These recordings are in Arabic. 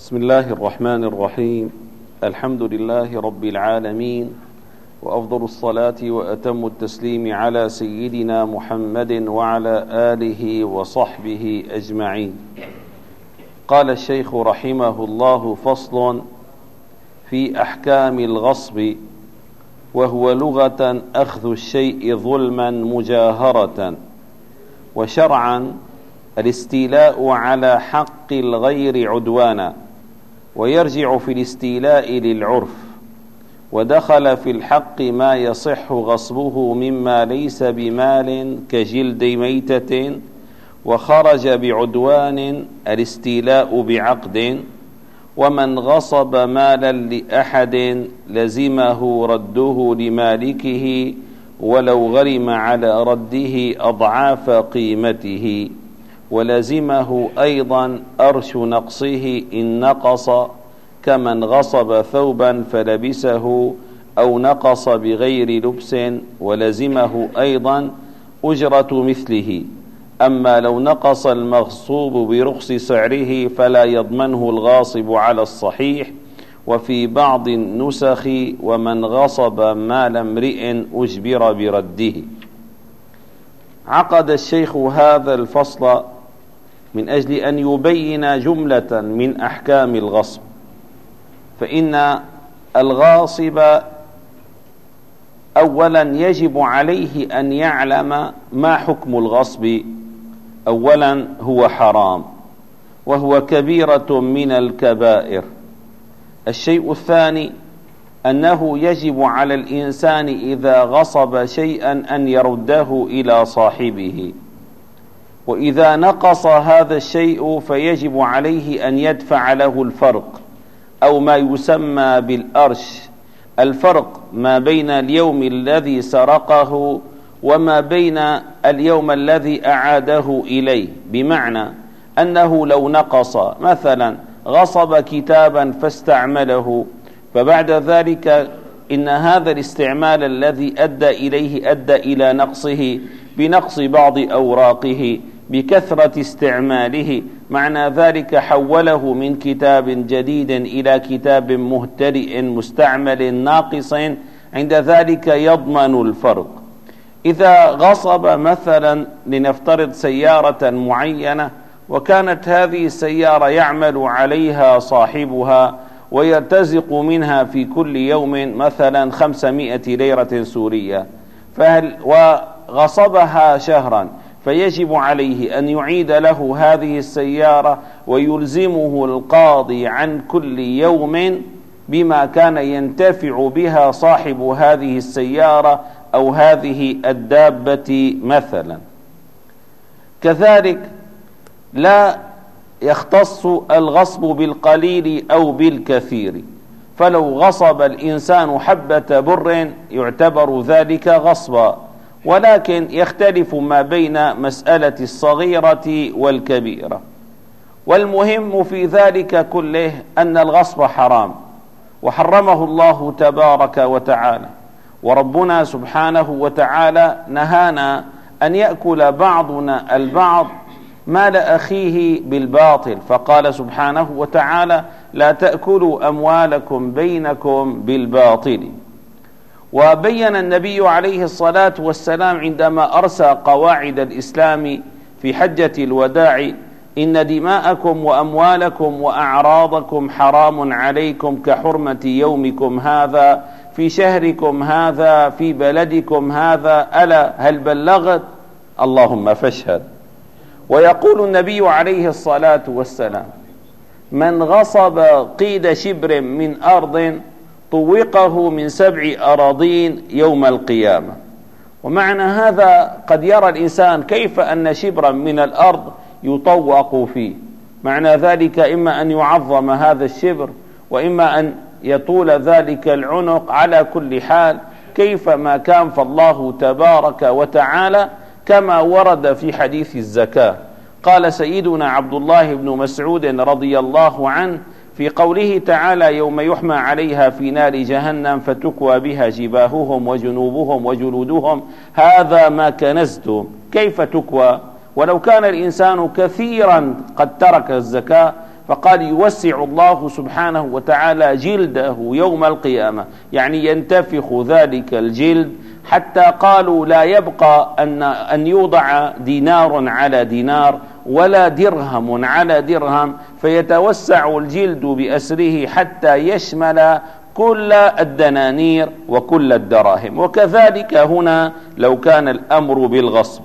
بسم الله الرحمن الرحيم. الحمد لله رب العالمين، وأفضل الصلاة وأتم التسليم على سيدنا محمد وعلى آله وصحبه أجمعين. قال الشيخ رحمه الله: فصل في أحكام الغصب، وهو لغة أخذ الشيء ظلما مجاهرة، وشرعا الاستيلاء على حق الغير عدوانا، ويرجع في الاستيلاء للعرف. ودخل في الحق ما يصح غصبه مما ليس بمال كجلد ميتة، وخرج بعدوان الاستيلاء بعقد. ومن غصب مالا لأحد لزمه رده لمالكه، ولو غرم على رده أضعاف قيمته، ولزمه أيضا أرش نقصه إن نقص، كمن غصب ثوبا فلبسه أو نقص بغير لبس، ولزمه أيضا أجرة مثله. أما لو نقص المغصوب برخص سعره فلا يضمنه الغاصب على الصحيح. وفي بعض النسخ: ومن غصب مال امرئ أجبر برده. عقد الشيخ هذا الفصل من أجل أن يبين جملة من أحكام الغصب. فإن الغاصب أولا يجب عليه أن يعلم ما حكم الغصب. أولا هو حرام، وهو كبيرة من الكبائر. الشيء الثاني أنه يجب على الإنسان إذا غصب شيئا أن يرده إلى صاحبه، وإذا نقص هذا الشيء فيجب عليه أن يدفع له الفرق، أو ما يسمى بالأرش. الفرق ما بين اليوم الذي سرقه وما بين اليوم الذي أعاده إليه. بمعنى أنه لو نقص، مثلا غصب كتابا فاستعمله، فبعد ذلك إن هذا الاستعمال الذي أدى إليه أدى إلى نقصه بنقص بعض أوراقه بكثرة استعماله، معنى ذلك حوله من كتاب جديد إلى كتاب مهترئ مستعمل ناقص، عند ذلك يضمن الفرق. إذا غصب مثلا لنفترض سيارة معينة، وكانت هذه السيارة يعمل عليها صاحبها ويرتزق منها في كل يوم مثلا 500 ليرة سورية، وغصبها شهرا، فيجب عليه أن يعيد له هذه السيارة، ويلزمه القاضي عن كل يوم بما كان ينتفع بها صاحب هذه السيارة أو هذه الدابة مثلا. كذلك لا يختص الغصب بالقليل أو بالكثير، فلو غصب الإنسان حبة بر يعتبر ذلك غصبا، ولكن يختلف ما بين مسألة الصغيرة والكبيرة. والمهم في ذلك كله أن الغصب حرام، وحرمه الله تبارك وتعالى. وربنا سبحانه وتعالى نهانا أن يأكل بعضنا البعض مال أخيه بالباطل، فقال سبحانه وتعالى: لا تأكلوا أموالكم بينكم بالباطل. وبين النبي عليه الصلاة والسلام عندما أرسى قواعد الإسلام في حجة الوداع: إن دماءكم وأموالكم وأعراضكم حرام عليكم كحرمة يومكم هذا في شهركم هذا في بلدكم هذا، ألا هل بلغت؟ اللهم فاشهد. ويقول النبي عليه الصلاة والسلام: من غصب قيد شبر من أرض طوقه من 7 أراضين يوم القيامة. ومعنى هذا قد يرى الإنسان كيف أن شبرا من الأرض يطوق فيه، معنى ذلك إما أن يعظم هذا الشبر، وإما أن يطول ذلك العنق. على كل حال كيف ما كان، فالله تبارك وتعالى كما ورد في حديث الزكاة. قال سيدنا عبد الله بن مسعود رضي الله عنه في قوله تعالى: يوم يحمى عليها في نار جهنم فتكوى بها جباههم وجنوبهم وجلودهم هذا ما كنزتم. كيف تكوى؟ ولو كان الإنسان كثيرا قد ترك الزكاة فقال يوسع الله سبحانه وتعالى جلده يوم القيامة، يعني ينتفخ ذلك الجلد حتى قالوا لا يبقى أن يوضع دينار على دينار ولا درهم على درهم، فيتوسع الجلد بأسره حتى يشمل كل الدنانير وكل الدراهم. وكذلك هنا لو كان الأمر بالغصب.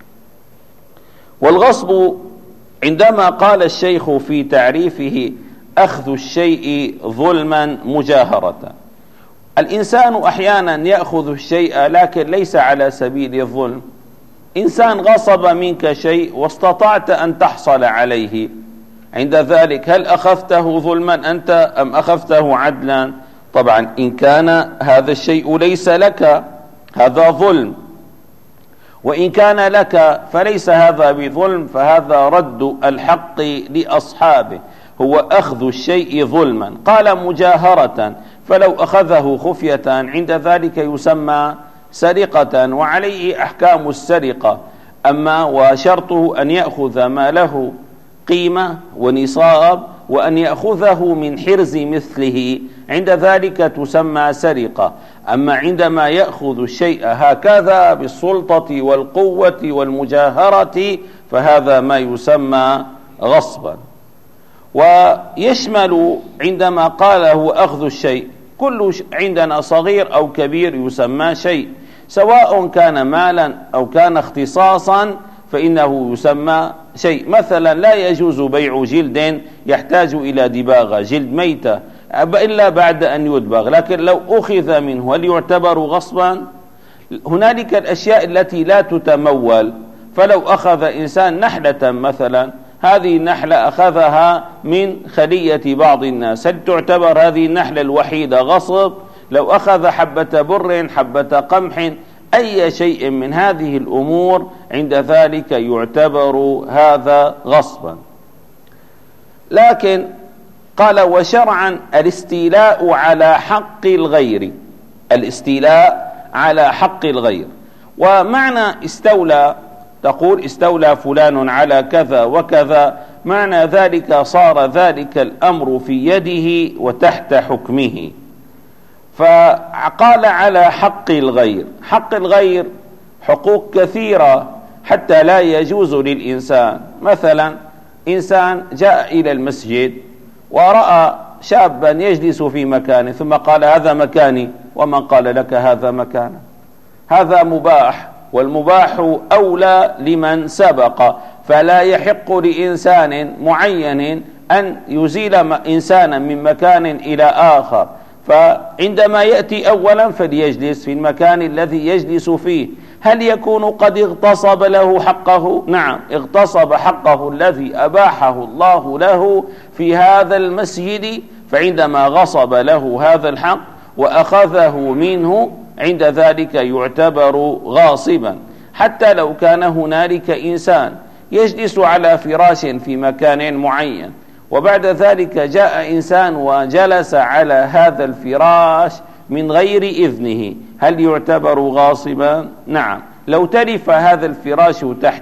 والغصب عندما قال الشيخ في تعريفه أخذ الشيء ظلما مجاهرة، الإنسان أحيانا يأخذ الشيء لكن ليس على سبيل الظلم. إنسان غصب منك شيء واستطعت أن تحصل عليه، عند ذلك هل أخذته ظلما أنت أم أخذته عدلا؟ طبعا إن كان هذا الشيء ليس لك هذا ظلم، وإن كان لك فليس هذا بظلم، فهذا رد الحق لأصحابه، هو أخذ الشيء ظلما. قال مجاهرة، فلو أخذه خفية عند ذلك يسمى سرقة وعليه أحكام السرقة. أما وشرطه أن يأخذ ما له قيمة ونصاب وأن يأخذه من حرز مثله، عند ذلك تسمى سرقة. أما عندما يأخذ الشيء هكذا بالسلطة والقوة والمجاهرة فهذا ما يسمى غصبا. ويشمل عندما قال هو أخذ الشيء كل عندنا صغير أو كبير يسمى شيء، سواء كان مالا أو كان اختصاصا فإنه يسمى شيء. مثلا لا يجوز بيع جلد يحتاج إلى دباغة، جلد ميتة، إلا بعد أن يدبغ، لكن لو أخذ منه هل يعتبر غصبا؟ هنالك الأشياء التي لا تتمول، فلو أخذ إنسان نحلة مثلا، هذه النحلة أخذها من خلية بعض الناس، هل تعتبر هذه النحلة الوحيدة غصب؟ لو أخذ حبة بر، حبة قمح، أي شيء من هذه الأمور عند ذلك يعتبر هذا غصبا. لكن قال وشرعا الاستيلاء على حق الغير، الاستيلاء على حق الغير. ومعنى استولى، تقول استولى فلان على كذا وكذا، معنى ذلك صار ذلك الأمر في يده وتحت حكمه. فقال على حق الغير، حق الغير حقوق كثيرة حتى لا يجوز للإنسان. مثلا إنسان جاء إلى المسجد ورأى شابا يجلس في مكانه ثم قال هذا مكاني، ومن قال لك هذا مكانه؟ هذا مباح، والمباح أولى لمن سبق، فلا يحق لإنسان معين أن يزيل إنسانا من مكان إلى آخر. فعندما يأتي أولا فليجلس في المكان الذي يجلس فيه. هل يكون قد اغتصب له حقه؟ نعم، اغتصب حقه الذي أباحه الله له في هذا المسجد، فعندما غصب له هذا الحق وأخذه منه عند ذلك يعتبر غاصبا. حتى لو كان هنالك إنسان يجلس على فراش في مكان معين، وبعد ذلك جاء إنسان وجلس على هذا الفراش من غير إذنه، هل يعتبر غاصبا؟ نعم. لو تلف هذا الفراش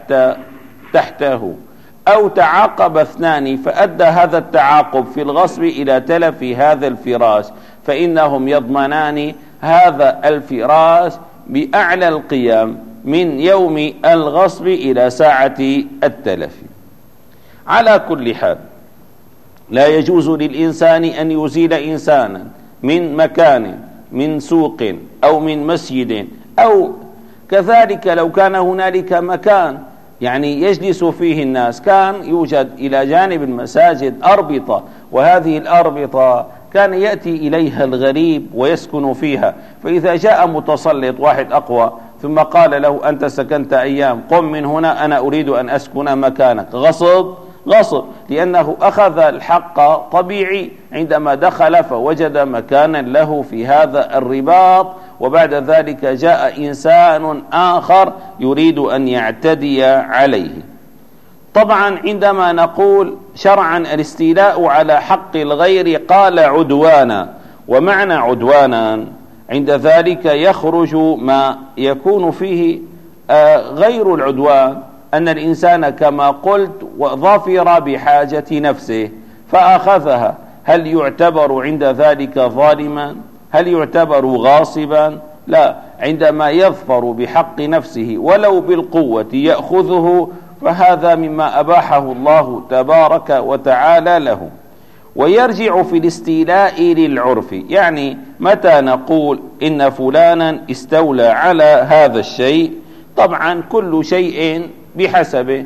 تحته أو تعاقب اثنان فأدى هذا التعاقب في الغصب إلى تلف هذا الفراش، فإنهم يضمنان هذا الفراش بأعلى القيم من يوم الغصب إلى ساعة التلف. على كل حال لا يجوز للإنسان أن يزيل إنسانا من مكان، من سوق أو من مسجد، أو كذلك لو كان هنالك مكان يعني يجلس فيه الناس، كان يوجد إلى جانب المساجد أربطة، وهذه الأربطة كان يأتي إليها الغريب ويسكن فيها، فإذا جاء متسلط واحد أقوى ثم قال له أنت سكنت أيام، قم من هنا أنا أريد أن أسكن مكانك، غصب، لأنه أخذ الحق طبيعي عندما دخل فوجد مكانا له في هذا الرباط، وبعد ذلك جاء إنسان آخر يريد أن يعتدي عليه. طبعا عندما نقول شرعا الاستيلاء على حق الغير قال عدوانا، ومعنى عدوانا عند ذلك يخرج ما يكون فيه غير العدوان، أن الإنسان كما قلت ظفر بحاجة نفسه، فأخذها، هل يعتبر عند ذلك ظالما؟ هل يعتبر غاصبا؟ لا، عندما يظفر بحق نفسه ولو بالقوة يأخذه، فهذا مما أباحه الله تبارك وتعالى له. ويرجع في الاستيلاء للعرف، يعني متى نقول إن فلانا استولى على هذا الشيء؟ طبعا كل شيء بحسبه.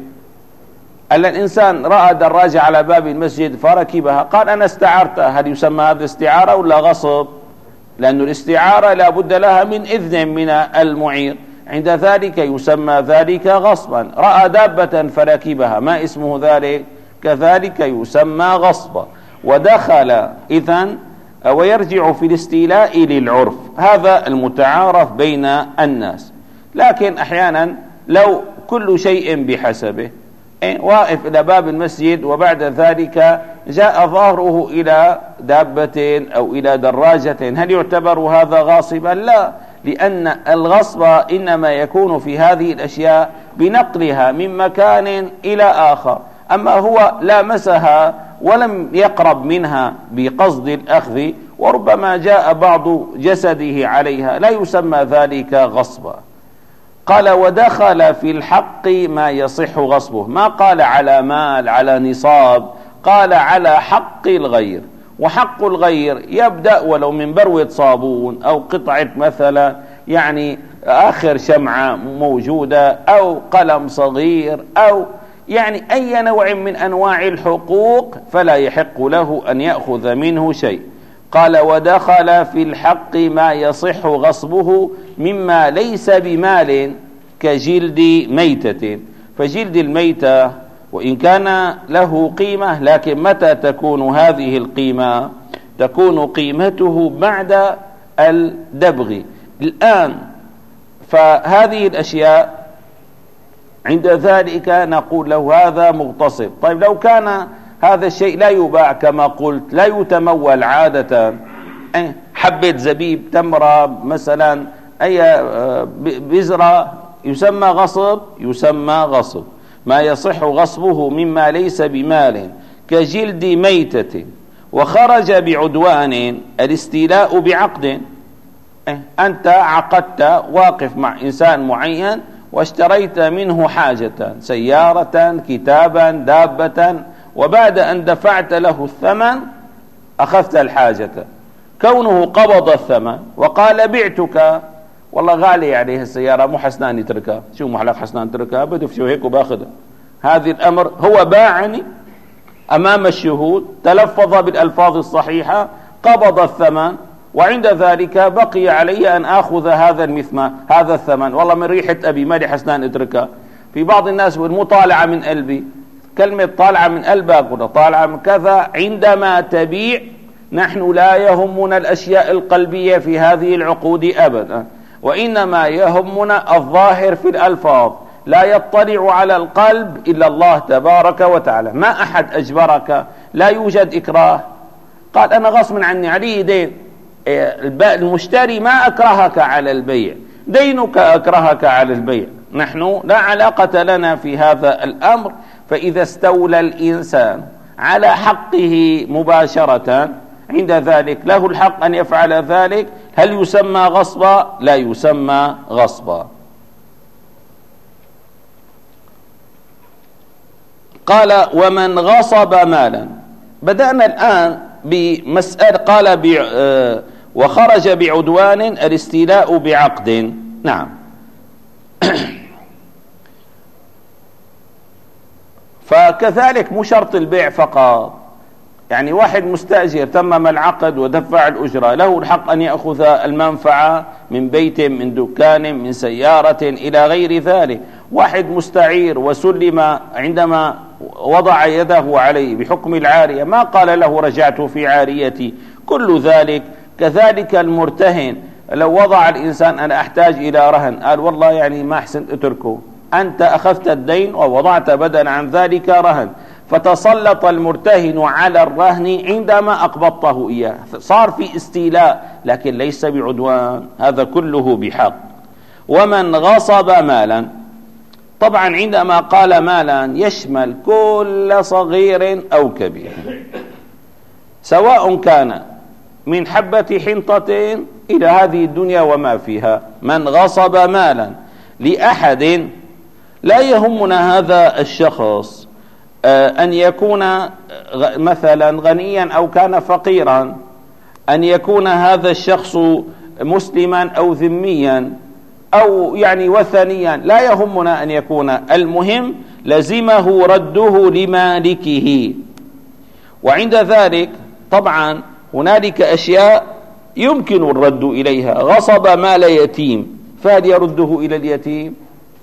الإنسان رأى دراجة على باب المسجد فركبها، قال أنا استعرتها، هل يسمى هذا استعارة ولا غصب؟ لأن الاستعارة لا بد لها من إذن من المعير، عند ذلك يسمى ذلك غصبا. رأى دابة فركبها، ما اسمه ذلك؟ كذلك يسمى غصبا. ودخل إذن ويرجع في الاستيلاء للعرف، هذا المتعارف بين الناس. لكن أحيانا لو كل شيء بحسبه، واقف إلى باب المسجد وبعد ذلك جاء ظهره إلى دابة أو إلى دراجة، هل يعتبر هذا غاصبا؟ لا، لأن الغصب إنما يكون في هذه الأشياء بنقلها من مكان إلى آخر، أما هو لامسها ولم يقرب منها بقصد الأخذ، وربما جاء بعض جسده عليها، لا يسمى ذلك غصبا. قال ودخل في الحق ما يصح غصبه، ما قال على مال على نصاب، قال على حق الغير. وحق الغير يبدأ ولو من بروة صابون أو قطعة مثلا يعني آخر شمعة موجودة أو قلم صغير أو يعني أي نوع من أنواع الحقوق، فلا يحق له أن يأخذ منه شيء. قال ودخل في الحق ما يصح غصبه مما ليس بمال كجلد ميتة. فجلد الميتة وإن كان له قيمة، لكن متى تكون هذه القيمة؟ تكون قيمته بعد الدبغ. الآن فهذه الأشياء عند ذلك نقول له هذا مغتصب. طيب لو كان هذا الشيء لا يباع كما قلت، لا يتمول عادة، حبة زبيب، تمرة مثلا، أي بذرة، يسمى غصب؟ يسمى غصب. ما يصح غصبه مما ليس بمال كجلد ميتة. وخرج بعدوان، الاستيلاء بعقد، أنت عقدت واقف مع إنسان معين واشتريت منه حاجة، سيارة، كتابا، دابة، وبعد أن دفعت له الثمن أخذت الحاجة. كونه قبض الثمن وقال بعتك، والله غالي عليه السيارة، مو حسنان يتركها، شو محلق حسنان تركها، بدف شو هيك وباخذها. هذه الأمر هو باعني أمام الشهود، تلفظ بالألفاظ الصحيحة، قبض الثمن، وعند ذلك بقي علي أن أخذ هذا المثمن، هذا الثمن، والله من ريحة أبي ما لي حسنان اتركها. في بعض الناس المطالعة من قلبي، كلمة طالعة من قلبك ولا طالعة من كذا. عندما تبيع نحن لا يهمنا الأشياء القلبية في هذه العقود أبدا، وإنما يهمنا الظاهر في الألفاظ. لا يطلع على القلب إلا الله تبارك وتعالى. ما أحد أجبرك، لا يوجد إكراه. قال أنا غصب عني علي دين، المشتري ما أكرهك على البيع، دينك أكرهك على البيع. نحن لا علاقة لنا في هذا الأمر. فإذا استولى الإنسان على حقه مباشرة، عند ذلك له الحق أن يفعل ذلك. هل يسمى غصبا؟ لا يسمى غصبا. قال ومن غصب مالا. بدأنا الآن بمسألة، قال وخرج بعدوان، الاستيلاء بعقد. نعم. فكذلك مو شرط البيع فقط، يعني واحد مستأجر تمم العقد ودفع الأجرة، له الحق أن يأخذ المنفعة من بيت، من دكان، من سيارة إلى غير ذلك. واحد مستعير وسلم عندما وضع يده عليه بحكم العارية، ما قال له رجعت في عاريتي، كل ذلك. كذلك المرتهن، لو وضع الإنسان أنا أحتاج إلى رهن، قال والله يعني ما أحسن أتركه، أنت أخذت الدين ووضعت بدلا عن ذلك رهن، فتسلط المرتهن على الرهن عندما أقبضته إياه، صار في استيلاء لكن ليس بعدوان، هذا كله بحق. ومن غصب مالا، طبعا عندما قال مالا يشمل كل صغير أو كبير، سواء كان من حبة حنطة إلى هذه الدنيا وما فيها. من غصب مالا لأحد، لا يهمنا هذا الشخص أن يكون مثلا غنيا أو كان فقيرا، أن يكون هذا الشخص مسلما أو ذميا أو يعني وثنيا، لا يهمنا أن يكون، المهم لزمه رده لمالكه. وعند ذلك طبعا هنالك أشياء يمكن الرد إليها. غصب مال يتيم، فهل يرده إلى اليتيم؟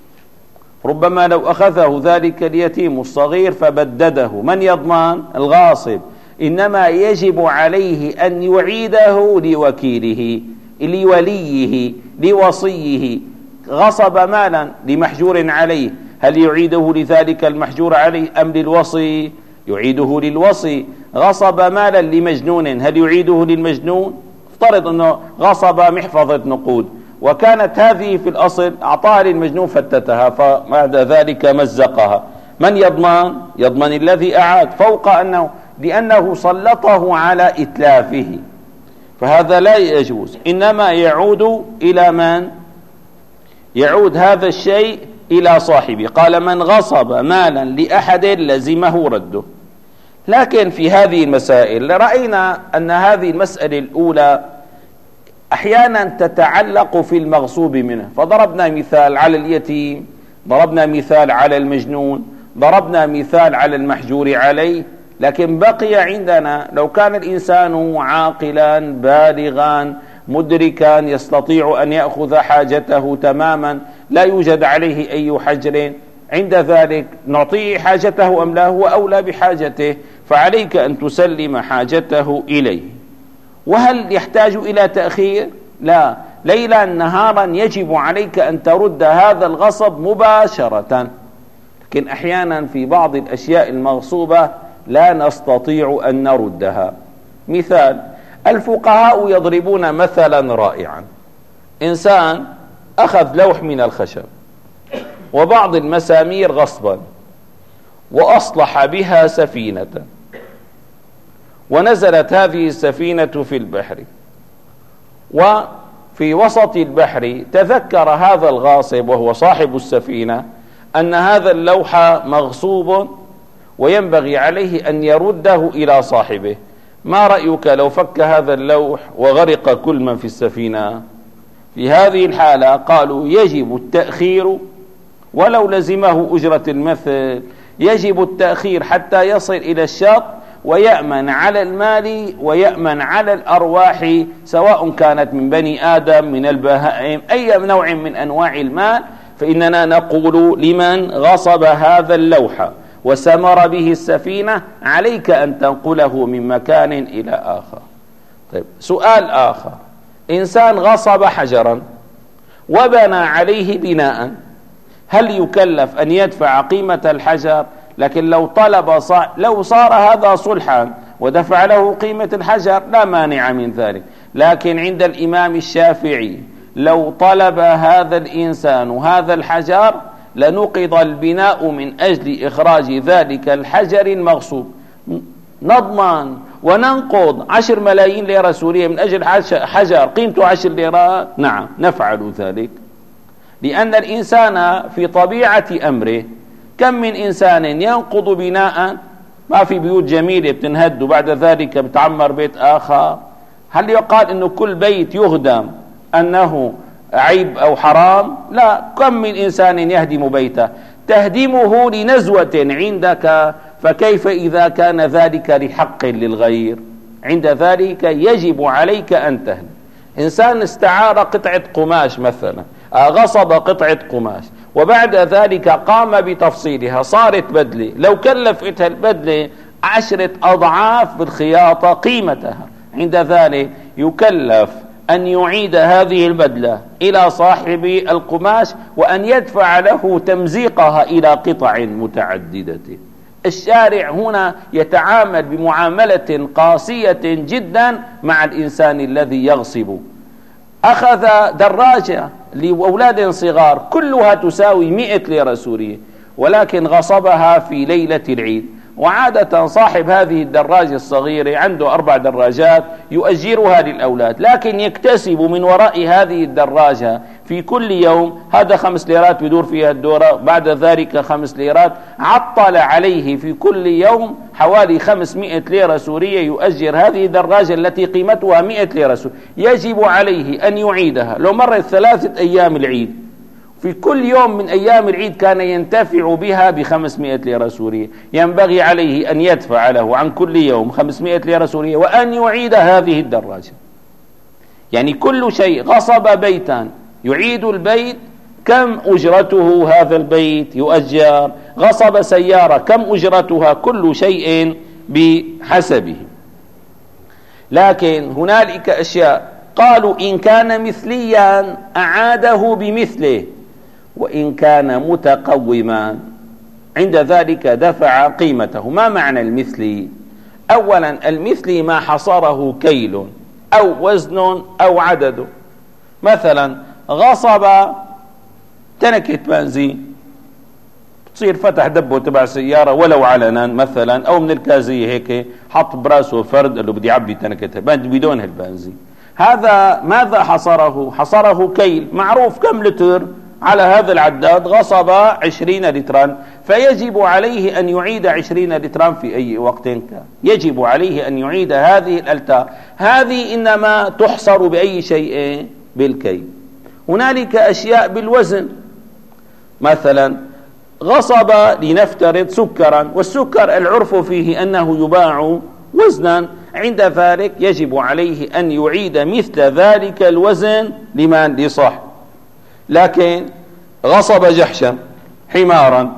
ربما لو أخذه ذلك اليتيم الصغير فبدده، من يضمن؟ الغاصب. إنما يجب عليه أن يعيده لوكيله، لوليه، لوصيه. غصب مالا لمحجور عليه، هل يعيده لذلك المحجور عليه أم للوصي؟ يعيده للوصي. غصب مالا لمجنون، هل يعيده للمجنون؟ افترض أنه غصب محفظة نقود وكانت هذه في الأصل أعطاها للمجنون فتتها، فبعد ذلك مزقها، من يضمن؟ يضمن الذي أعاد، فوق أنه لأنه سلطه على إتلافه، فهذا لا يجوز. إنما يعود إلى من؟ يعود هذا الشيء إلى صاحبه. قال من غصب مالا لأحد لزمه رده. لكن في هذه المسائل رأينا أن هذه المسألة الأولى أحيانا تتعلق في المغصوب منه، فضربنا مثال على اليتيم، ضربنا مثال على المجنون، ضربنا مثال على المحجور عليه. لكن بقي عندنا لو كان الإنسان عاقلا بالغا مدركا يستطيع أن يأخذ حاجته تماما، لا يوجد عليه أي حجر، عند ذلك نعطيه حاجته أم لا؟ هو أولى بحاجته، فعليك أن تسلم حاجته إليه. وهل يحتاج إلى تأخير؟ لا، ليلا نهارا يجب عليك أن ترد هذا الغصب مباشرة. لكن أحيانا في بعض الأشياء المغصوبة لا نستطيع أن نردها. مثال، الفقهاء يضربون مثلا رائعا. إنسان أخذ لوح من الخشب وبعض المسامير غصبا وأصلح بها سفينة، ونزلت هذه السفينة في البحر، وفي وسط البحر تذكر هذا الغاصب وهو صاحب السفينة أن هذا اللوح مغصوب وينبغي عليه أن يرده إلى صاحبه. ما رأيك لو فك هذا اللوح وغرق كل من في السفينة؟ في هذه الحالة قالوا يجب التأخير ولو لزمه أجرة المثل، يجب التأخير حتى يصل إلى الشط ويأمن على المال ويأمن على الأرواح، سواء كانت من بني آدم، من البهائم، أي نوع من أنواع المال. فإننا نقول لمن غصب هذا اللوح وسمر به السفينة عليك أن تنقله من مكان إلى آخر. طيب، سؤال آخر، إنسان غصب حجرا وبنى عليه بناء، هل يكلف أن يدفع قيمة الحجر؟ لكن لو صار هذا صلحا ودفع له قيمة الحجر لا مانع من ذلك. لكن عند الإمام الشافعي لو طلب هذا الإنسان هذا الحجر لنقض البناء من أجل إخراج ذلك الحجر المغصوب. نضمن وننقض 10 ملايين ليرة سورية من أجل حجر قيمته 10 ليرات؟ نعم، نفعل ذلك، لأن الإنسان في طبيعة أمره كم من إنسان ينقض بناء، ما في بيوت جميلة بتنهد وبعد ذلك بتعمر بيت آخر. هل يقال إنه كل بيت يهدم أنه عيب أو حرام؟ لا، كم من إنسان يهدم بيته، تهدمه لنزوة عندك، فكيف إذا كان ذلك لحق للغير؟ عند ذلك يجب عليك أن تهدم. إنسان استعار قطعة قماش مثلا، غصب قطعة قماش وبعد ذلك قام بتفصيلها صارت بدلة، لو كلفتها البدلة 10 أضعاف بالخياطة قيمتها، عند ذلك يكلف أن يعيد هذه البدلة إلى صاحب القماش وأن يدفع له تمزيقها إلى قطع متعددة. الشارع هنا يتعامل بمعاملة قاسية جدا مع الإنسان الذي يغصب. أخذ دراجة لأولاد صغار كلها تساوي 100 ليرة سورية، ولكن غصبها في ليلة العيد، وعادة صاحب هذه الدراجة الصغيرة عنده 4 دراجات يؤجرها للأولاد، لكن يكتسب من وراء هذه الدراجة في كل يوم، هذا 5 ليرات بدور فيها الدورة، بعد ذلك 5 ليرات، عطل عليه في كل يوم حوالي 500 ليرة سورية يؤجر هذه الدراجة التي قيمتها 100 ليرة سورية. يجب عليه أن يعيدها. لو مرت 3 أيام العيد، في كل يوم من أيام العيد كان ينتفع بها ب500 ليرة سورية، ينبغي عليه أن يدفع له عن كل يوم 500 ليرة سورية وأن يعيد هذه الدراجة. يعني كل شيء، غصب بيتا يعيد البيت، كم أجرته هذا البيت يؤجر؟ غصب سيارة، كم أجرتها؟ كل شيء بحسبه. لكن هنالك أشياء قالوا إن كان مثليا أعاده بمثله، وإن كان متقوما عند ذلك دفع قيمته. ما معنى المثلي؟ أولا المثلي ما حصره كيل أو وزن أو عدد. مثلا غصب تنكة بنزين، تصير فتح دبه تبع سيارة ولو علنا مثلا، أو من الكازية هيك حط براسه فرد قال له بدي عبي تنكة بدون هالبنزين. هذا ماذا حصره؟ حصره كيل، معروف كم لتر على هذا العداد، غصب 20 لترا، فيجب عليه أن يعيد 20 لترا في أي وقت كان. يجب عليه أن يعيد هذه الألتار. هذه إنما تحصر بأي شيء؟ بالكيل. هنالك أشياء بالوزن، مثلا غصب لنفترض سكرا، والسكر العرف فيه أنه يباع وزنا، عند ذلك يجب عليه أن يعيد مثل ذلك الوزن لمن؟ لصاحب. لكن غصب جحشا حمارا،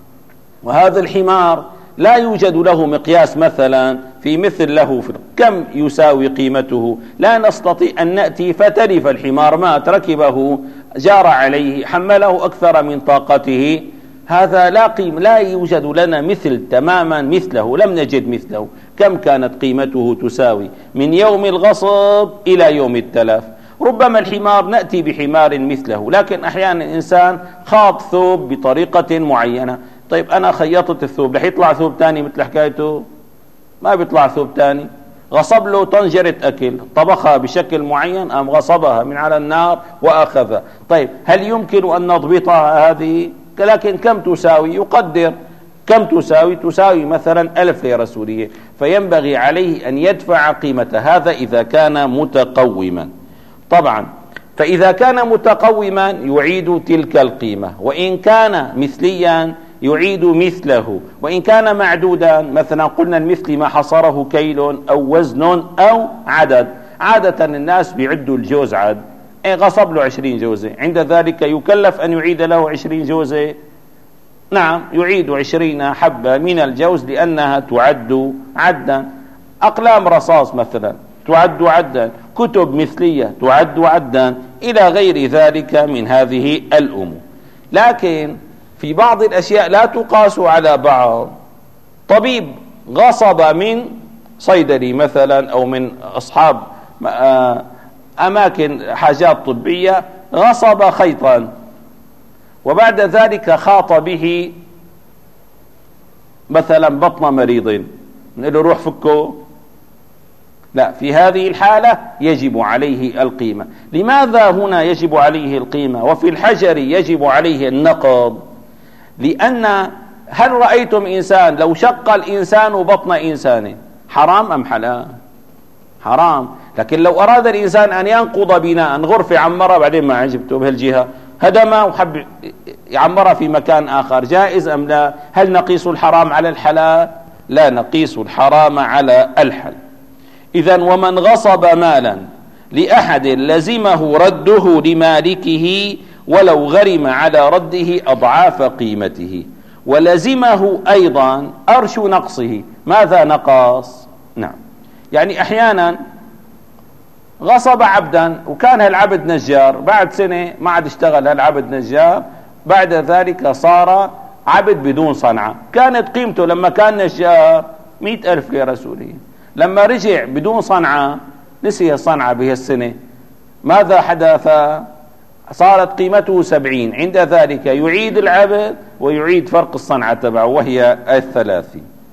وهذا الحمار لا يوجد له مقياس مثلا في مثل له كم يساوي قيمته، لا نستطيع أن نأتي فتلف الحمار، مات، ركبه، جار عليه، حمله أكثر من طاقته، هذا لا يوجد لنا مثل تماما مثله، لم نجد مثله. كم كانت قيمته تساوي من يوم الغصب إلى يوم التلف؟ ربما الحمار نأتي بحمار مثله، لكن أحيانا الإنسان خاض ثوب بطريقة معينة، طيب أنا خيطت الثوب، رح يطلع ثوب تاني مثل حكايته؟ ما بيطلع ثوب تاني. غصب له طنجرة أكل، طبخها بشكل معين، أم غصبها من على النار وأخذها. طيب هل يمكن أن نضبطها هذه؟ لكن كم تساوي؟ يقدر كم تساوي؟ تساوي مثلا 1000 ليرة سورية، فينبغي عليه أن يدفع قيمة هذا إذا كان متقوما. طبعا فإذا كان متقوما يعيد تلك القيمة، وإن كان مثليا يعيد مثله، وإن كان معدودا مثلا قلنا المثل ما حصره كيل أو وزن أو عدد. عادة الناس بيعدوا الجوز عد، غصب له 20 جوزة، عند ذلك يكلف أن يعيد له 20 جوزة. نعم يعيد 20 حبة من الجوز لأنها تعد عدا. أقلام رصاص مثلا تعد عدا، كتب مثلية تعد عدا، إلى غير ذلك من هذه الأمور. لكن في بعض الأشياء لا تقاس على بعض. طبيب غصب من صيدلي مثلا أو من أصحاب أماكن حاجات طبية، غصب خيطا وبعد ذلك خاط به مثلا بطن مريض، نقول له روح فكه؟ لا، في هذه الحالة يجب عليه القيمة. لماذا هنا يجب عليه القيمة وفي الحجر يجب عليه النقض؟ لأن هل رأيتم إنسان لو شق الإنسان بطن إنسان حرام أم حلال؟ حرام. لكن لو أراد الإنسان أن ينقض بناء، غرفة عمرها بعدين ما عجبته بهالجهة، هدمها وحب يعمرها في مكان آخر، جائز أم لا؟ هل نقيس الحرام على الحلال؟ لا نقيس الحرام على الحلال. إذن ومن غصب مالا لأحد لزمه رده لمالكه ولو غرم على رده أضعاف قيمته، ولزمه أيضا أرش نقصه. ماذا نقص؟ نعم، يعني أحيانا غصب عبدا وكان هالعبد نجار، بعد سنة ما عاد اشتغل هالعبد نجار، بعد ذلك صار عبد بدون صنعة. كانت قيمته لما كان نجار 100,000 ليرة سورية، لما رجع بدون صنعة نسي الصنعة بهالسنة، ماذا حدث؟ صارت قيمته 70. عند ذلك يعيد العبد ويعيد فرق الصنعة تبعه وهي 30.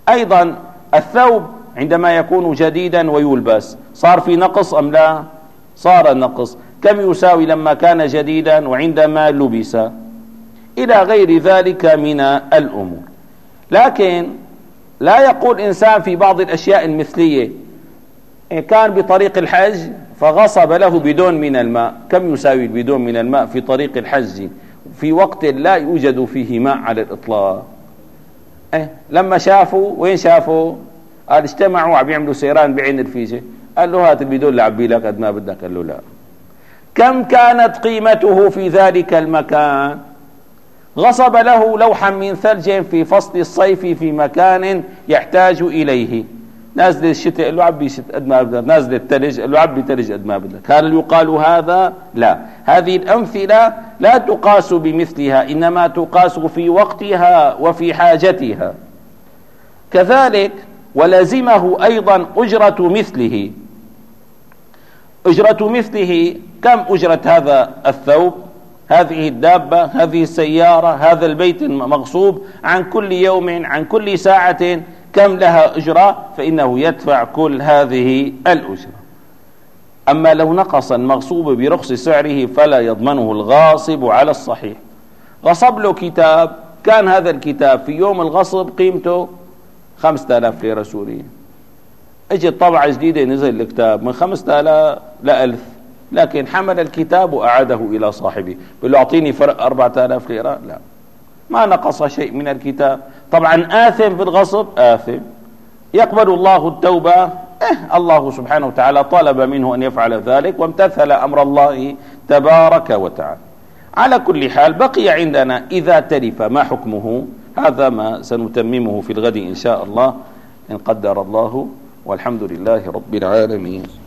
أيضا الثوب عندما يكون جديدا ويلبس صار في نقص أم لا؟ صار نقص. كم يساوي لما كان جديدا وعندما لبس؟ إلى غير ذلك من الأمور. لكن لا يقول إنسان في بعض الأشياء المثلية إن كان بطريق الحج فغصب له بدون من الماء، كم يساوي البدون من الماء في طريق الحج في وقت لا يوجد فيه ماء على الإطلاق؟ لما شافوا، وين شافوا؟ قال اجتمعوا عم يعملوا سيران بعين الفيجة، قال له هات البدون لعبي لك قد ما بدك، قال له لا. كم كانت قيمته في ذلك المكان؟ غصب له لوحا من ثلج في فصل الصيف في مكان يحتاج إليه. نازل الشتاء قال له عبي قد ما بدك، نازل الثلج قال له عبي ثلج قد ما بدك. هل يقال هذا؟ لا. هذه الأمثلة لا تقاس بمثلها، إنما تقاس في وقتها وفي حاجتها. كذلك ولزمه أيضا أجرة مثله. أجرة مثله، كم أجرة هذا الثوب، هذه الدابة، هذه السيارة، هذا البيت المغصوب، عن كل يوم، عن كل ساعة، كم لها أجرة؟ فإنه يدفع كل هذه الأجرة. أما لو نقص المغصوب برخص سعره فلا يضمنه الغاصب على الصحيح. غصب له كتاب، كان هذا الكتاب في يوم الغصب قيمته 5000 ليرة سورية، اجت طبعة جديدة نزل الكتاب من 5000 ل1000، لكن حمل الكتاب وأعاده إلى صاحبه، بيقول له أعطيني فرق 4000 ليرة، لا، ما نقص شيء من الكتاب. طبعا آثم بالغصب، آثم. يقبل الله التوبة؟ الله سبحانه وتعالى طلب منه أن يفعل ذلك وامتثل أمر الله تبارك وتعالى. على كل حال بقي عندنا إذا تلف ما حكمه، هذا ما سنتممه في الغد إن شاء الله إن قدر الله، والحمد لله رب العالمين.